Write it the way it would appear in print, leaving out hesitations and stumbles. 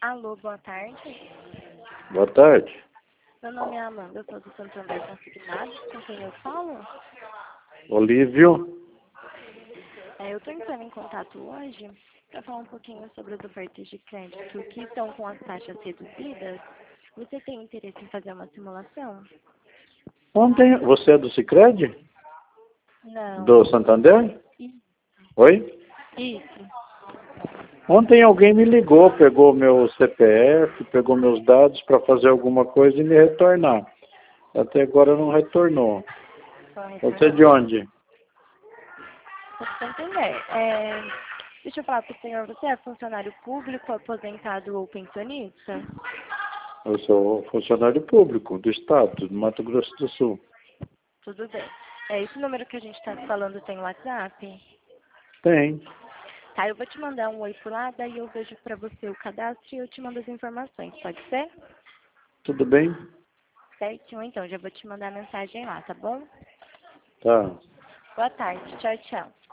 Alô, boa tarde. Boa tarde. Meu nome é Amanda, eu sou do Santander Consignados, com quem eu falo? Olívio. Eu estou entrando em contato hoje para falar um pouquinho sobre as ofertas de crédito que estão com as taxas reduzidas. Você tem interesse em fazer uma simulação? Ontem, você é do Sicredi? Não. Do Santander? Isso. Oi? Isso. Ontem alguém me ligou, pegou meu CPF, pegou meus dados para fazer alguma coisa e me retornar. Até agora não retornou. Você é de onde? Santander. Deixa eu falar para o senhor, você é funcionário público, aposentado ou pensionista? Eu sou funcionário público do Estado, do Mato Grosso do Sul. Tudo bem. Esse número que a gente está falando tem WhatsApp? Tem. Tá, eu vou te mandar um oi por lá, daí eu vejo para você o cadastro e eu te mando as informações, pode ser? Tudo bem? Certinho, então, já vou te mandar a mensagem lá, tá bom? Tá. Boa tarde, tchau, tchau.